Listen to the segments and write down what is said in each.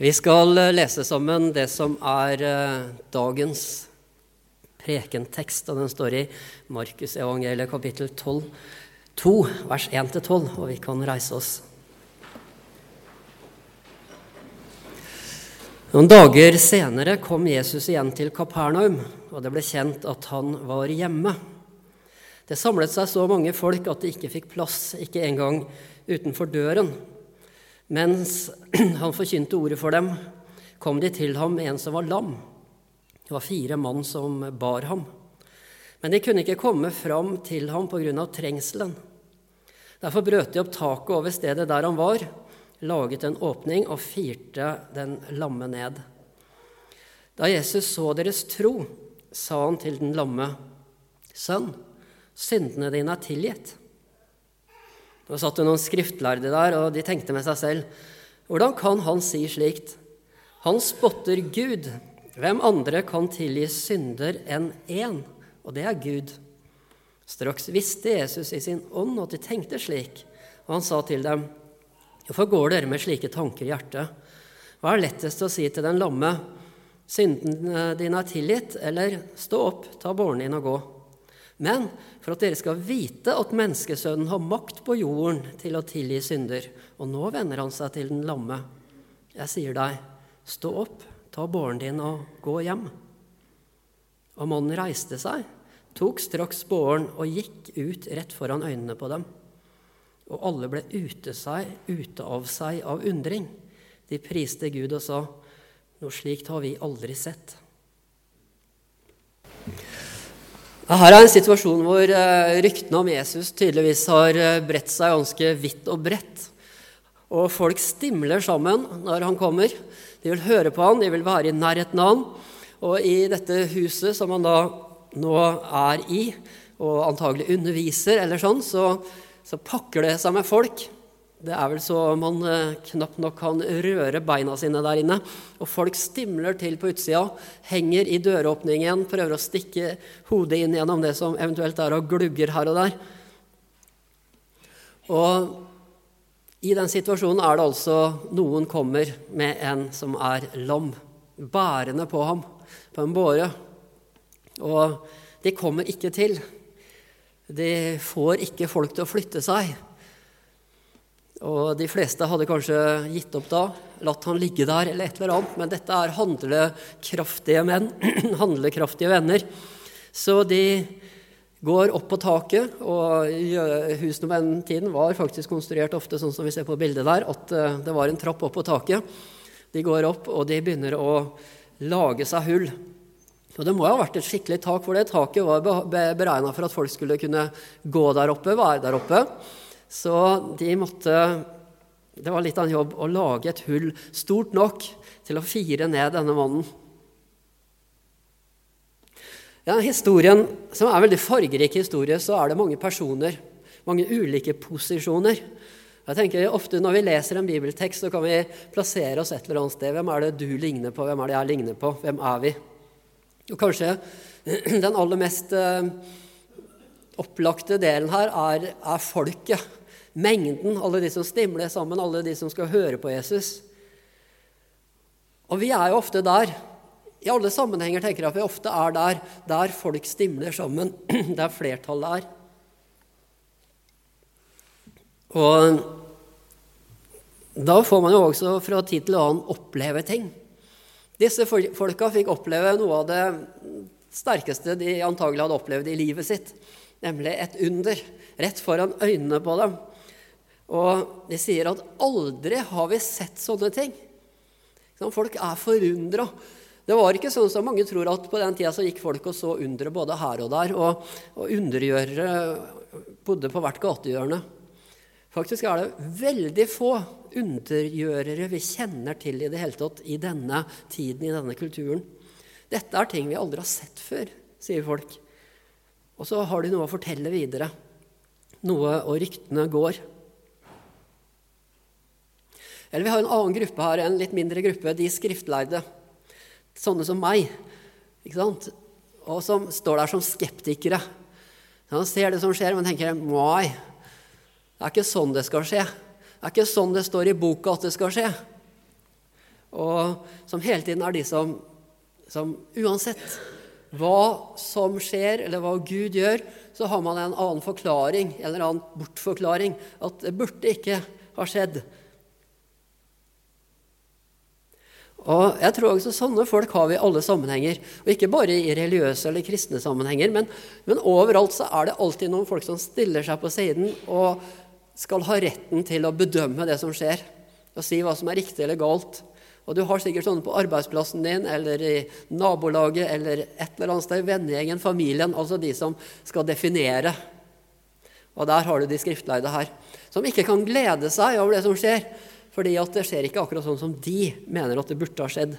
Vi skal lese sammen det som dagens prekentekst, og den står i Markus evangeliet kapittel 12, 2, vers 1-12, og vi kan reise oss. Noen dager senere kom Jesus igjen til Kapernaum, og det ble kjent at han var hjemme. Det samlet seg så mange folk at de ikke fikk plass, ikke engang utenfor døren. Mens han forkynte ordet for dem, kom de til ham med en som var lam. Det var 4 mann som bar ham. Men de kunne ikke komme fram til ham på grunn av trengselen. Derfor brøt de opp taket over stedet der han var, laget en åpning og firte den lamme ned. Da Jesus så deres tro, sa han til den lamme: «Sønn, syndene dine tilgitt.» Nå satt det noen skriftlærde der, og de tenkte med seg selv: hvordan kan han si slikt? Han spotter Gud. Hvem andre kan tilgi synder enn én? Og det Gud. Straks visste Jesus i sin ånd at de tenkte slik, og han sa til dem: hvorfor går dere med slike tanker i hjertet? Hva lettest å si til den lamme: synden din tilgitt, eller stå opp, ta båren din og gå? Men for at dere skal vite at menneskesønnen har makt på jorden til å tilgi synder, og nå vender han seg til den lamme. Jeg sier deg, stå opp, ta båren din og gå hjem. Og mannen reiste seg, tok straks båren og gikk ut rett foran øynene på dem. Og alle ble ute av seg av undring. De priste Gud og sa: noe slikt har vi aldri sett. Her en situasjon hvor ryktene om Jesus tydeligvis har bredt seg ganske vidt og bredt. Og folk stimler sammen når han kommer. De vil høre på han, de vil være i nærheten av han. Og i dette huset som han da nå i, og antagelig underviser eller sånn, så pakker det seg med folk. Det vel så man knapt nok kan røre beina sine der inne. Og folk stimler til på utsida, henger i døråpningen, prøver å stikke hodet inn gjennom det som eventuelt av glugger her og der. Og i den situasjonen det altså noen kommer med en som lam, bærende på ham, på en båre. Og de kommer ikke til. De får ikke folk til å flytte seg. Og de fleste hadde kanskje gitt opp da, latt han ligge der eller et eller annet, men dette handlekraftige menn, handlekraftige venner. Så de går opp på taket, og husene på den tiden var faktisk konstruert ofte sånn som vi ser på bildet der, at det var en trapp opp på taket. De går opp, og de begynner å lage seg hull. Og det må ha vært et skikkelig tak, for det taket var beregnet for at folk skulle kunne gå der oppe, være der oppe. Så de måtte, det var litt av en jobb, å lage et hull stort nok til å fire ned denne mannen. Ja, historien, som veldig fargerik historie, så det mange personer, mange ulike posisjoner. Jeg tenker ofte når vi leser en bibeltekst, så kan vi plassere oss et eller annet sted. Hvem det du ligner på? Hvem det jeg ligner på? Hvem vi? Og kanskje den aller mest opplagte delen her folket. Mengden, alle de som stimler sammen, alle de som skal høre på Jesus. Og vi jo ofte der. I alle sammenhenger tenker jeg at vi ofte der folk stimler sammen, der flertallet Og da får man jo også fra tid til annen oppleve ting. Disse folka fikk oppleve noe av det sterkeste de antagelig hadde opplevd i livet sitt, nemlig et under, rett foran øynene på dem. Og de sier at aldri har vi sett sånne ting. Folk forundret. Det var ikke sånn som mange tror at på den tida så gikk folk og så undre både her og der, og undergjørere bodde på hvert gatehjørne. Faktisk det veldig få undergjørere vi kjenner til i det hele tatt i denne tiden, i denne kulturen. Dette ting vi aldri har sett før, sier folk. Og så har de noe å fortelle videre. Noe, og ryktene går. Eller vi har en annen gruppe her, en litt mindre gruppe, de skriftlærde. Sånne som meg, ikke sant? Og som står der som skeptikere. De ser det som skjer, men tenker, nei, det ikke sånn det skal skje. Det ikke sånn det står i boka at det skal skje. og som hele tiden de som uansett hva som skjer, eller hva Gud gjør, så har man en annen forklaring, eller en annen bortforklaring, at det burde ikke ha skjedd. Og jeg tror også sånne folk har vi i alle sammenhenger, og ikke bare i religiøse eller kristne sammenhenger, men overalt så det alltid noen folk som stiller seg på siden og skal ha retten til å bedømme det som skjer, og si hva som riktig eller galt. Og du har sikkert sånne på arbeidsplassen din, eller i nabolaget, eller et eller annet sted, vennegjengen, familien, altså de som skal definere. Og der har du de skriftleide her, som ikke kan glede seg over det som skjer, fordi at det skjer ikke akkurat sånn som de mener at det burde ha skjedd.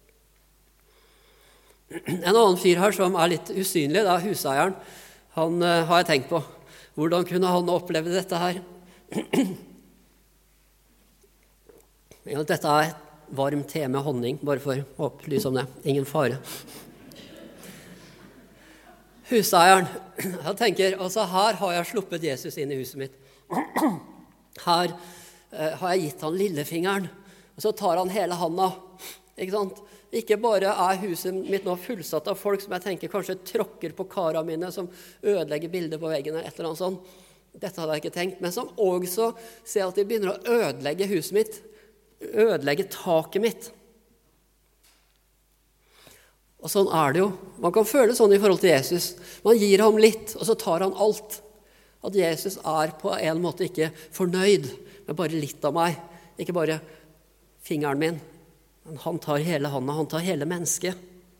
En annen fyr her som litt usynlig, det huseieren. Han har jeg tenkt på. Hvordan kunne han oppleve dette her? Dette varm te med honning, bare for å opplyse om det. Ingen fare. Huseieren, jeg tenker, altså her har jeg sluppet Jesus inn i huset mitt. Her har jeg gitt han lillefingeren, og så tar han hele handa. Ikke sant? Ikke bare huset mitt nå fullsatt av folk som jeg tenker kanskje tråkker på karene mine, som ødelegger bilder på veggene, et eller annet sånt. Dette hadde jeg ikke tenkt, men som også ser at de begynner å ødelegge huset mitt, ødelegge taket mitt. Og sånn det jo. Man kan føle sånn i forhold til Jesus. Man gir ham litt, og så tar han alt. At Jesus på en måte ikke fornøyd med bare litt av meg. Ikke bare fingeren min. Men han tar hele handa, han tar hele mennesket.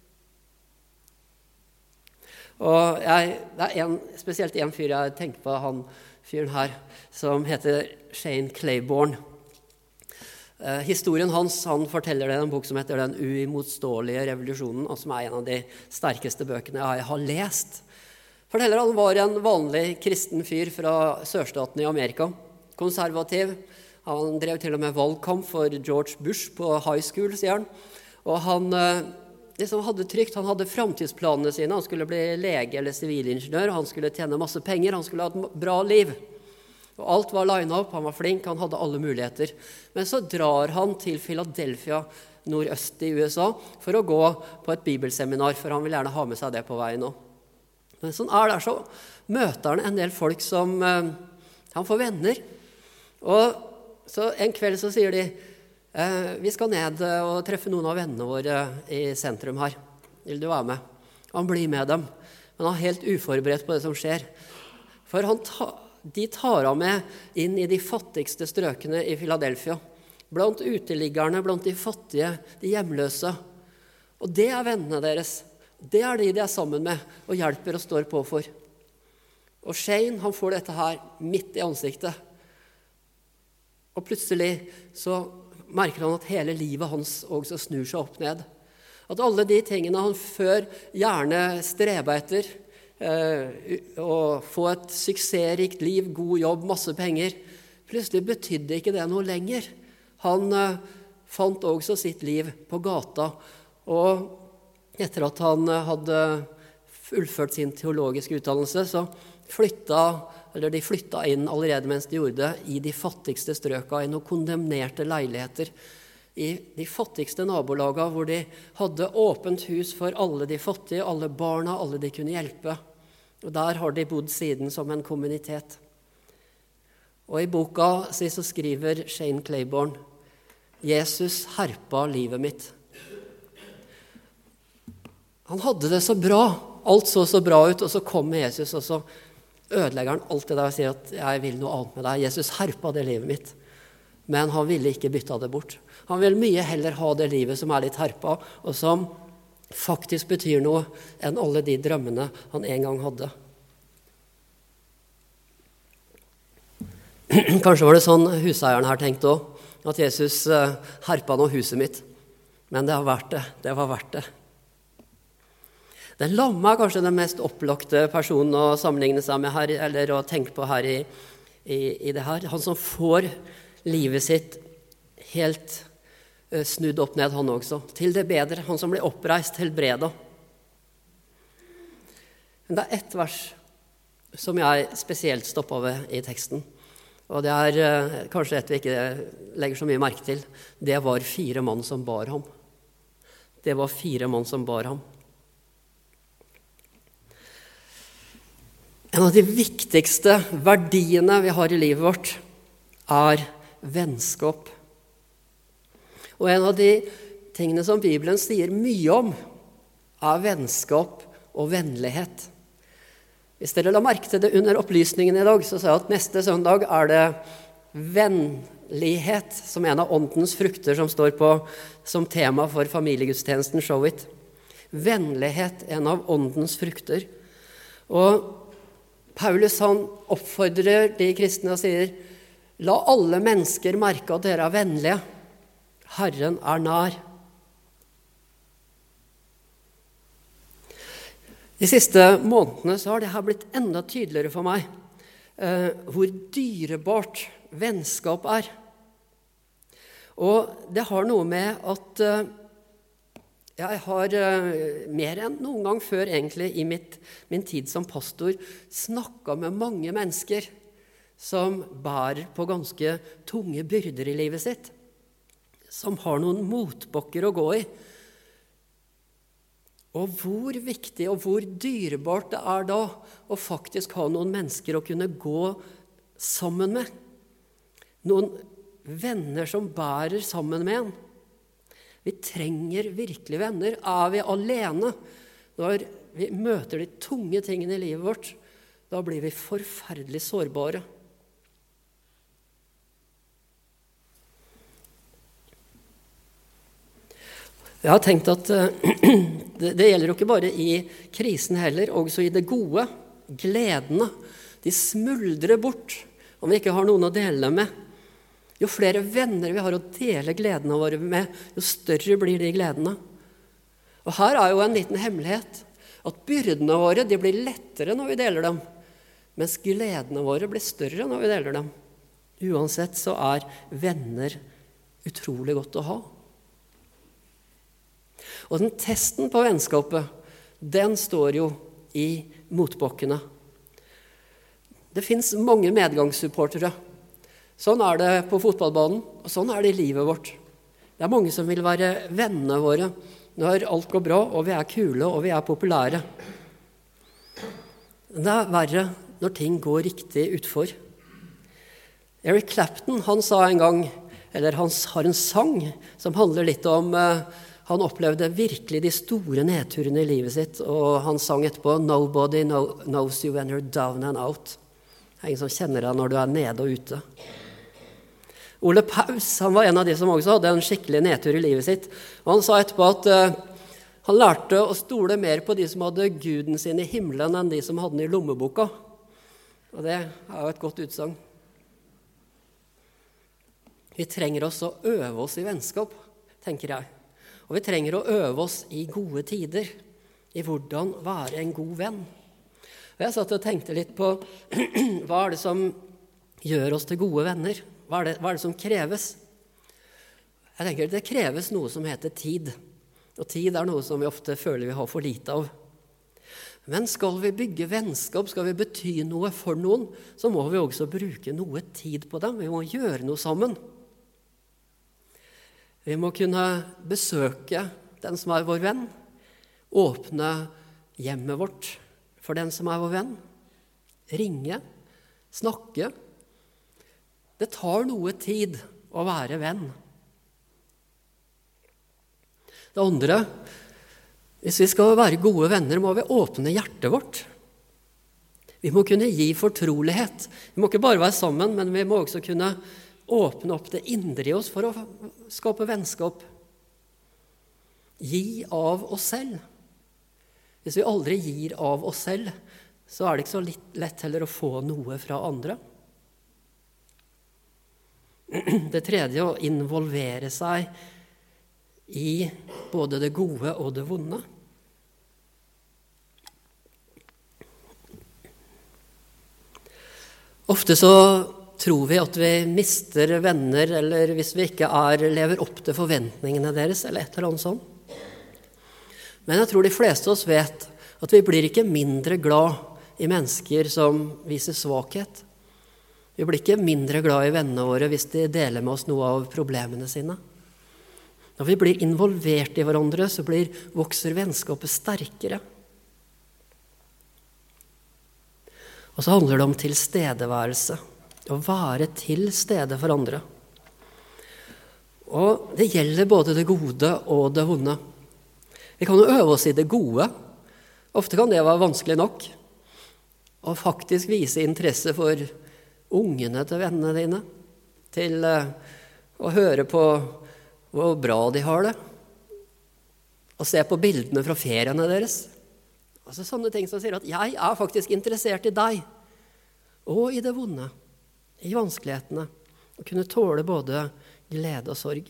Og det spesielt en fyr jeg tenker på, han fyren her, som heter Shane Claiborne. Historien hans, han forteller det i en bok som heter Den uimotståelige revolusjonen, og som en av de sterkeste bøkene jeg har lest. Forteller han var en vanlig kristen fyr fra sørstaten i Amerika, konservativ. Han drev til og med valgkamp for George Bush på high school, sier han. Og han hadde trygt, han hadde fremtidsplanene sine, han skulle bli lege eller sivilingeniør, han skulle tjene masse penger, han skulle ha et bra liv. Og alt var linet opp, han var flink, han hadde alle muligheter. Men så drar han til Philadelphia, nordøst i USA, for å gå på et bibelseminar, for han vil gjerne ha med seg det på veien nå. Men sånn der, så møter han en del folk som han får venner. Og så en kveld så sier de, vi skal ned og treffe noen av vennene våre i sentrum her. Vil du være med? Han blir med dem, men han helt uforberedt på det som skjer. For de tar ham med inn i de fattigste strøkene i Philadelphia, blant uteliggerne, blant de fattige, de hjemløse. Og det vennene deres. Det de sammen med og hjelper og står på for. Og Shane, han får dette her midt i ansiktet. Og plutselig så merker han at hele livet hans også snur seg opp ned. At alle de tingene han før gjerne streber etter, å få et suksessrikt liv, god jobb, masse penger, plutselig betydde ikke det noe lenger. Han fant også sitt liv på gata, og etter at han hadde fullført sin teologiske utdannelse, så de flytta inn allerede mens de gjorde det, i de fattigste strøka, i noen kondemnerte leiligheter, i de fattigste nabolagene, hvor de hadde åpent hus for alle de fattige, alle barna, alle de kunne hjelpe. Og der har de bodd siden som en kommunitet. Og i boka så skriver Shane Claiborne, Jesus herpa livet mitt. Han hadde det så bra, alt så bra ut, og så kommer Jesus, og så ødelegger han alt det der og sier at jeg vil noe annet med deg. Jesus herpa det livet mitt, men han ville ikke bytte det bort. Han vil mye heller ha det livet som litt herpa, og som faktisk betyr noe enn alle de drømmene han en gang hadde. Kanskje var det sånn huseieren her tenkte også, at Jesus herpa nå huset mitt. Men det har vært det. Det var verdt det. Den lamme kanskje den mest opplagte personen å sammenligne seg med her, eller å tenke på her i det her. Han som får livet sitt helt snudd opp ned, han også, til det bedre. Han som blir oppreist, helbreda. Men det ett vers som jeg spesielt stoppet ved i teksten. Og det kanskje et vi ikke legger så mye merke til. Det var 4 mann som bar ham. Det var 4 mann som bar ham. En av de viktigste verdiene vi har i livet vårt, vennskap. Og en av de tingene som Bibelen sier mye om, vennskap og vennlighet. Hvis dere la merke til det under opplysningen i dag, så sa jeg at neste søndag det vennlighet som en av åndens frukter som står på som tema for familiegudstjenesten Show It. Vennlighet, en av åndens frukter. Og Paulus han oppfordrer de kristne og sier, la alle mennesker merke at dere vennlige. Herren nær. De siste månedene så har det her blitt enda tydeligere for meg hvor dyrebart vennskap Og det har noe med at jeg har mer enn noen gang før egentlig i min tid som pastor snakket med mange mennesker som bærer på ganske tunge byrder i livet sitt, som har noen motbakker å gå i. Og hvor viktig og hvor dyrebart det da å faktisk ha noen mennesker å kunne gå sammen med. Noen venner som bærer sammen med en. Vi trenger virkelig venner. Vi alene når vi møter de tunge tingene i livet vårt, da blir vi forferdelig sårbare. Jeg har tenkt at det gjelder jo ikke bare i krisen heller, også i det gode, gledene. De smuldrer bort om vi ikke har noen å dele med. Jo flere venner vi har å dele gledene våre med, jo større blir de gledene. Og her jo en liten hemmelighet, at byrdene våre de blir lettere når vi deler dem, mens gledene våre blir større når vi deler dem. Uansett så venner utrolig godt å ha. Og den testen på vennskapet, den står jo i motbakkene. Det finnes mange medgangssupportere. Sånn det på fotballbanen, og sånn det i livet vårt. Det mange som vil være vennene våre når alt går bra, og vi kule, og vi populære. Det verre når ting går riktig utfor. Eric Clapton, han sa en gang, eller han har en sang som handler litt om han opplevde virkelig de store nedturene i livet sitt, og han sang etterpå «Nobody knows you when you're down and out». Det ingen som kjenner deg når du nede og ute. Ole Paus, han var en av de som også hadde en skikkelig nedtur i livet sitt, og han sa etterpå at han lærte å stole mer på de som hadde Guden sin i himmelen enn de som hadde den i lommeboka. Og det jo et godt utsagn. Vi trenger også å øve oss i vennskap, tenker jeg. Og vi trenger å øve oss i gode tider, i hvordan være en god venn. Og jeg satt og tenkte litt på hva det som gjør oss til gode venner? Hva det som kreves? Jeg tenker det kreves noe som heter tid. Og tid noe som vi ofte føler vi har for lite av. Men skal vi bygge vennskap, skal vi bety noe for noen, så må vi også bruke noe tid på dem. Vi må gjøre noe sammen. Vi må kunne besøke den som vår venn, åpne hjemmet vårt for den som vår venn, ringe, snakke. Det tar noe tid å være venn. Det andre, hvis vi skal være gode venner, må vi åpne hjertet vårt. Vi må kunne gi fortrolighet. Vi må ikke bare være sammen, men vi må også kunne åpne opp det indre i oss for å skape vennskap. Gi av oss selv. Hvis vi aldri gir av oss selv, så det ikke så lett heller å få noe fra andre. Det tredje, å involvere seg i både det gode og det vonde. Ofte så tror vi at vi mister venner, eller hvis vi ikke lever opp til forventningene deres, eller et eller annet sånt. Men jeg tror de fleste av oss vet at vi blir ikke mindre glad i mennesker som viser svakhet. Vi blir ikke mindre glad i vennene våre hvis de deler med oss noe av problemene sine. Når vi blir involvert i hverandre, så vokser vennskapet sterkere. Og så handler det om tilstedeværelse. Å være til stede for andre. Og det gjelder både det gode og det vonde. Vi kan jo øve oss i det gode. Ofte kan det være vanskelig nok. Å faktisk vise interesse for ungene til vennene dine. Til å høre på hvor bra de har det. Og se på bildene fra feriene deres. Altså sånne ting som sier at jeg er faktisk interessert i deg. Og i det vonde. I vanskelighetene. Å kunne tåle både glede og sorg.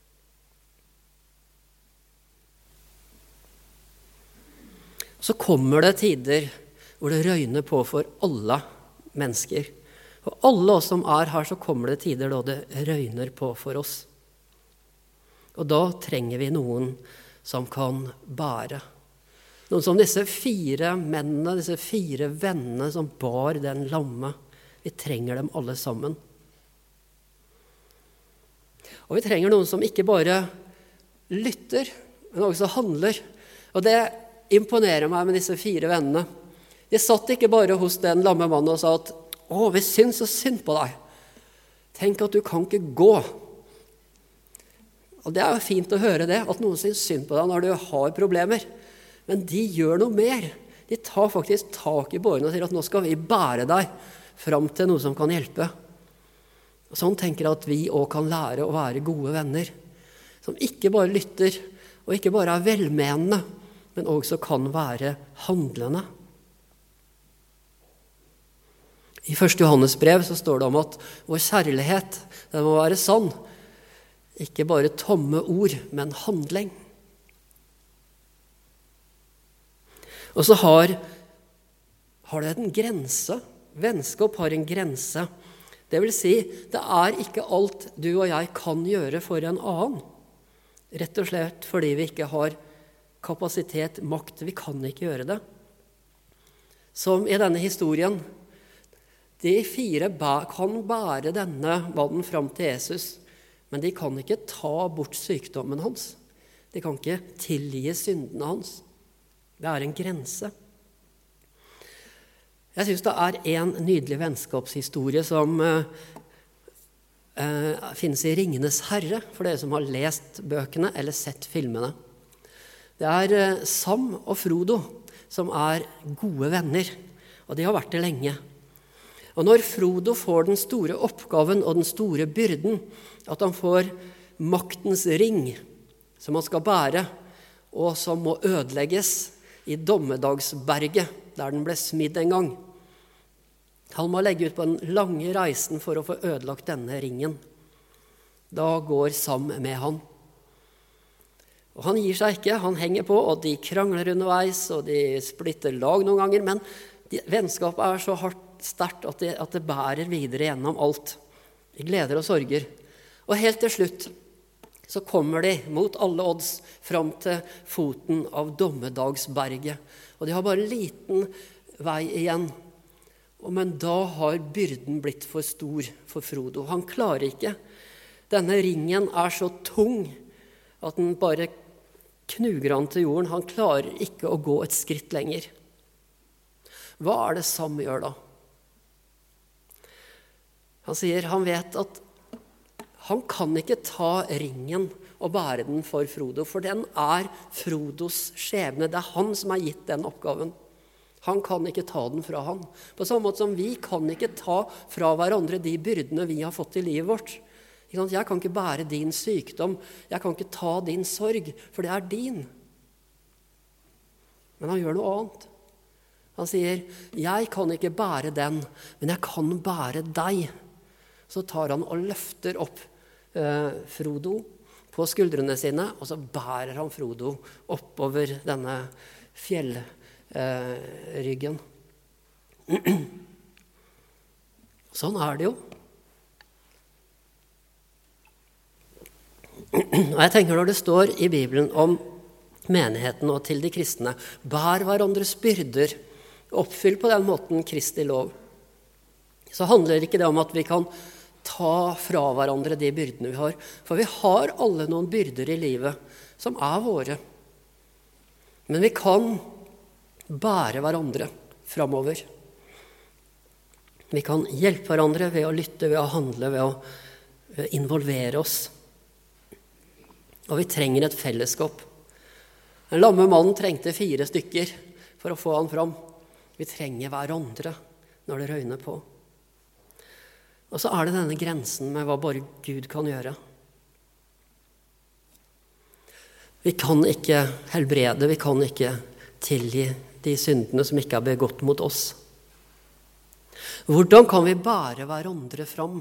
Så kommer det tider hvor det røyner på for alle mennesker. Og alle oss som er her, så kommer det tider da det røyner på for oss. Og da trenger vi noen som kan bære. Noen som disse 4 mennene, disse 4 vennene som bar den lamme. Vi trenger dem alle sammen. Og vi trenger noen som ikke bare lytter, men også handler. Og det imponerer meg med disse 4 vennene. De satt ikke bare hos den lamme mannen og sa at «Å, vi syns så synd på deg. Tenk at du kan ikke gå». Og det er jo fint å høre det, at noen syns synd på deg når du har problemer. Men de gjør noe mer. De tar faktisk tak i båren og sier at nå skal vi bære deg fram til noe som kan hjelpe. Og sånn tenker jeg at vi også kan lære å være gode venner. Som ikke bare lytter, og ikke bare er velmenende, men også kan være handlende. I 1. Johannes brev så står det om at vår kjærlighet, den må være sann. Ikke bare tomme ord, men handling. Og så har det en grense. Vennskap har en grense. Det vil si, det er ikke alt du og jeg kan gjøre for en annen. Rett og slett fordi vi ikke har kapasitet, makt. Vi kan ikke gjøre det. Som i denne historien. De 4 kan bære denne mannen fram til Jesus. Men de kan ikke ta bort sykdommen hans. De kan ikke tilgi syndene hans. Det er en grense. Jeg synes det er en nydelig vennskapshistorie som finnes i Ringenes herre, for dere som har lest bøkene eller sett filmene. Det er Sam og Frodo som er gode venner, og de har vært det lenge. Og når Frodo får den store oppgaven og den store byrden, at han får maktens ring som han skal bære, og som må ødelegges i Dommedagsberget, der den ble smidd en gang. Han må legge ut på den lange reisen for å få ødelagt denne ringen. Da går Sam med han. Og han gir seg ikke, han henger på, og de krangler underveis, og de splitter lag noen ganger, men vennskapet er så hardt sterkt at det bærer videre gjennom alt. De gleder og sorger. Og helt til slutt så kommer de mot alle odds fram til foten av Dommedagsberget. Og de har bare en liten vei igjen. Men da har byrden blitt for stor for Frodo. Han klarer ikke. Denne ringen er så tung at den bare knuger han til jorden. Han klarer ikke å gå et skritt lenger. Hva er det Sam gjør da? Han sier han vet at han kan ikke ta ringen og bære den for Frodo, for den er Frodos skjebne. Det er han som har gitt den oppgaven. Han kan ikke ta den fra han. På samme måte som vi kan ikke ta fra hverandre de byrdene vi har fått i livet vårt. Jeg kan ikke bære din sykdom, jeg kan ikke ta din sorg, for det er din. Men han gjør noe annet. Han sier, jeg kan ikke bære den, men jeg kan bære deg. Så tar han og løfter opp Frodo på skuldrene sine, og så bærer han Frodo oppover denne fjellryggen. Sånn er det jo. Og jeg tenker når det står i Bibelen om menigheten og til de kristne, bær hverandres byrder, oppfyll på den måten Kristi lov, så handler ikke det om at vi kan ta fra hverandre de byrdene vi har. For vi har alle noen byrder i livet som våre. Men vi kan bære hverandre framover. Vi kan hjelpe hverandre ved å lytte, ved å handle, ved å involvere oss. Og vi trenger et fellesskap. Den lamme mannen trengte 4 stykker for å få han fram. Vi trenger hverandre når det røyner på. Og så det denne grensen med hva bare Gud kan gjøre. Vi kan ikke helbrede, vi kan ikke tilgi de syndene som ikke begått mot oss. Hvordan kan vi bære hverandre fram?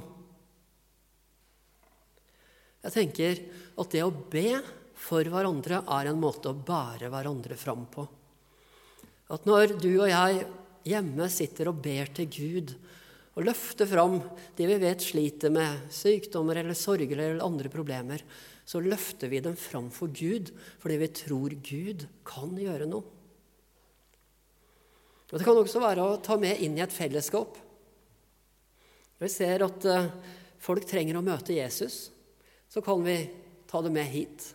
Jeg tenker at det å be for hverandre en måte å bære hverandre fram på. At når du og jeg hjemme sitter og ber til Gud, og løfter fram det vi vet sliter med sykdommer eller sorger eller andre problemer, så løfter vi dem fram for Gud, fordi vi tror Gud kan gjøre noe. Og det kan også være å ta med inn i et fellesskap. Når vi ser at folk trenger å møte Jesus, så kan vi ta det med hit.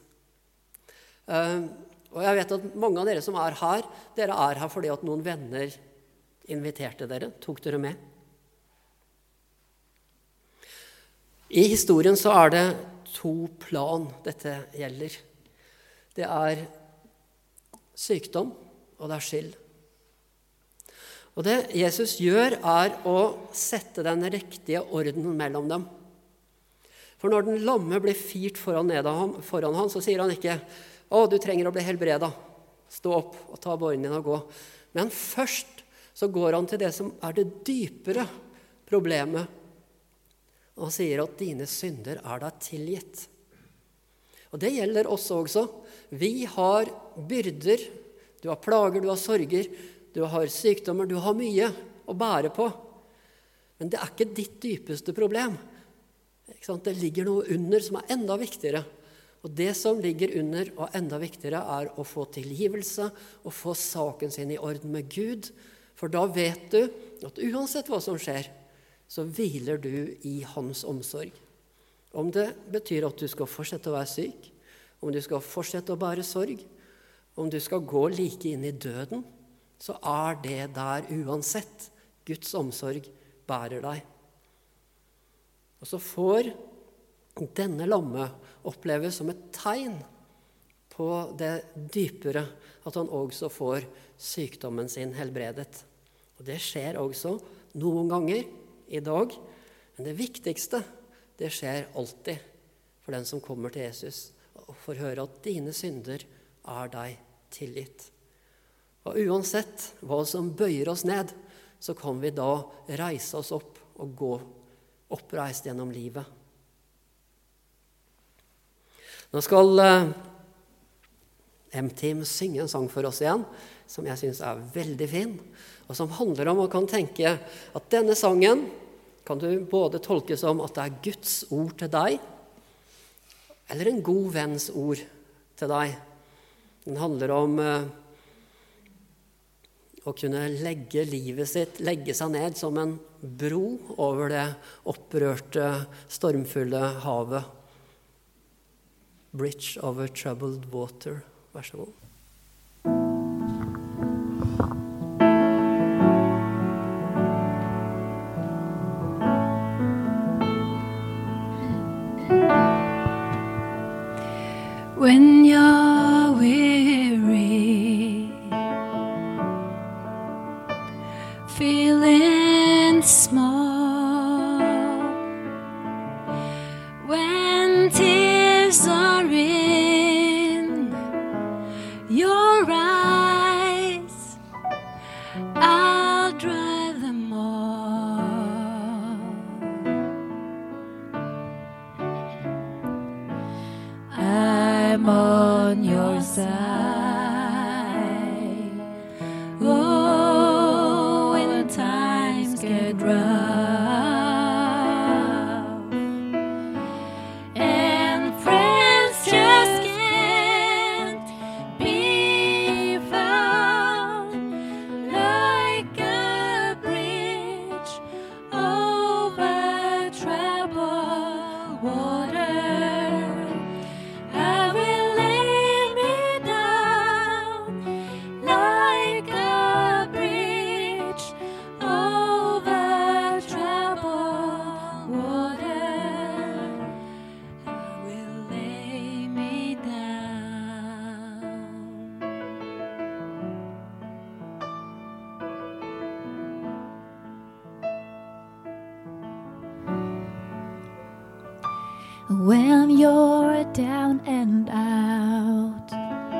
Og jeg vet at mange av dere som her, dere her fordi at noen venner inviterte dere, tok dere med. I historien så det 2 plan dette gjelder. Det sykdom, og det skyld. Og det Jesus gjør å sette den riktige ordenen mellom dem. For når den lamme blir firt foran han, så sier han ikke «Å, du trenger å bli helbredet. Stå opp og ta båren din og gå». Men først så går han til det som det dypere problemet. Og han sier at dine synder deg tilgitt. Og det gjelder oss også. Vi har byrder, du har plager, du har sorger, du har sykdommer, du har mye å bære på. Men det ikke ditt dypeste problem. Ikke sant? Det ligger noe under som enda viktigere. Og det som ligger under og enda viktigere å få tilgivelse og få saken sin i orden med Gud. For da vet du at uansett hva som skjer, så hviler du i hans omsorg. Om det betyr at du skal fortsette å være syk, om du skal fortsette å bære sorg, om du skal gå like inn i døden, så det der uansett. Guds omsorg bærer deg. Og så får denne lamme oppleves som et tegn på det dypere, at han også får sykdommen sin helbredet. Og det skjer også noen ganger i dag, men det viktigste, det skjer alltid for den som kommer til Jesus, og får høre at dine synder deg tilgitt. Og uansett hva som bøyer oss ned, så kan vi da reise oss opp og gå oppreist gjennom livet. Nå skal M-Team synge en sang for oss igjen, som jeg synes veldig fin, og som handler om å kan tenke at denne sangen kan du både tolke som at det Guds ord til deg, eller en god venns ord til deg. Den handler om å kunne legge livet sitt, legge seg ned som en bro over det opprørte, stormfulle havet. Bridge over troubled water. Vær så god. When you're weary, feeling small, when tears are in your eyes, I'll dry them all. I'm on your side. Oh, when times get rough and friends just can't be found, like a bridge over when you're down and out,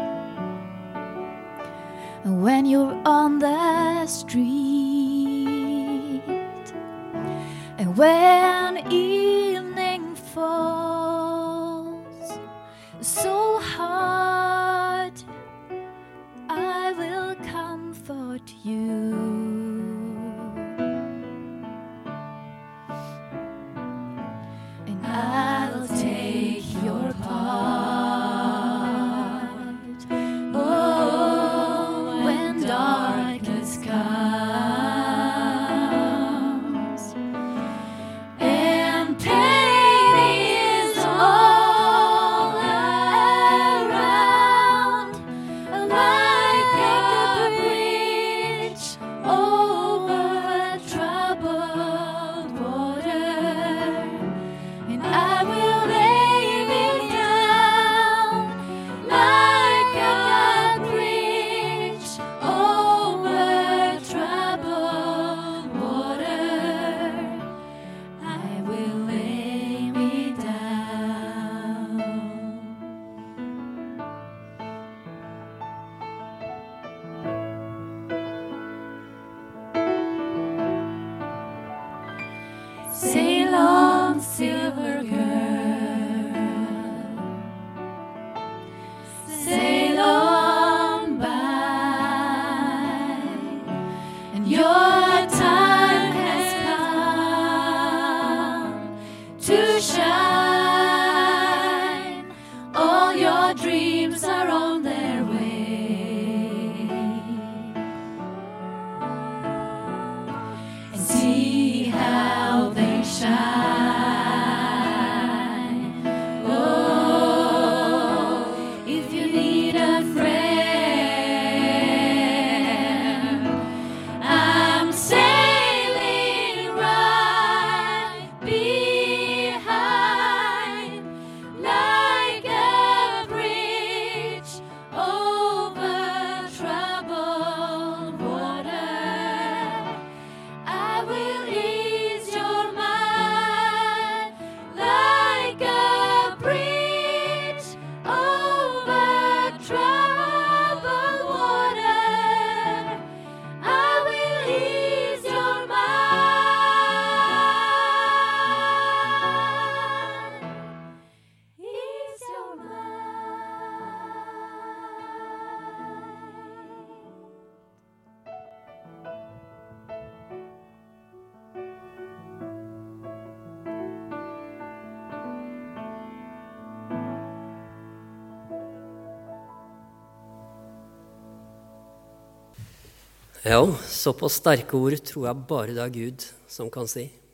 when you're on the street, and when evening falls so hard, I will comfort you. And I'll take your part. Oh, when darkness comes and pain is all around, like a bridge over troubled water, and I will lay me down like a bridge over troubled water. I will lay me down. Sail on, silver girl, sail on by, and your time has come to shine. All your dreams are on their way, and see how they shine. Oh, if you need a friend, I'm sailing right behind, like a bridge over troubled water. I will ease your mind, like a bridge over troubled water. I will ease your mind, ease your Ja, såpass sterke ord tror jeg bare det er Gud som kan si.